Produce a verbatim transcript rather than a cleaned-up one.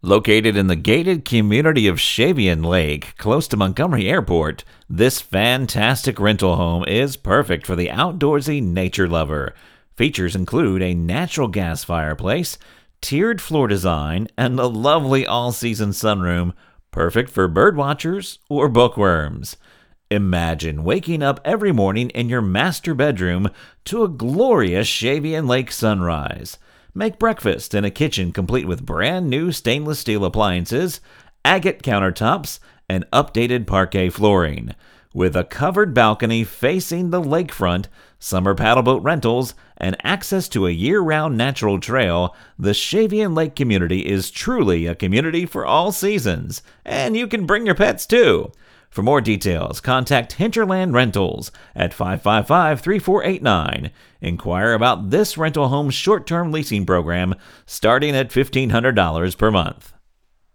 Located in the gated community of Shavian Lake, close to Montgomery Airport, this fantastic rental home is perfect for the outdoorsy nature lover. Features include a natural gas fireplace, tiered floor design, and a lovely all-season sunroom, perfect for birdwatchers or bookworms. Imagine waking up every morning in your master bedroom to a glorious Shavian Lake sunrise. Make breakfast in a kitchen complete with brand new stainless steel appliances, agate countertops, and updated parquet flooring. With a covered balcony facing the lakefront, summer paddleboat rentals, and access to a year-round natural trail, the Shavian Lake community is truly a community for all seasons. And you can bring your pets too. For more details, contact Hinterland Rentals at five five five, three four eight nine. Inquire about this rental home short-term leasing program starting at fifteen hundred dollars per month.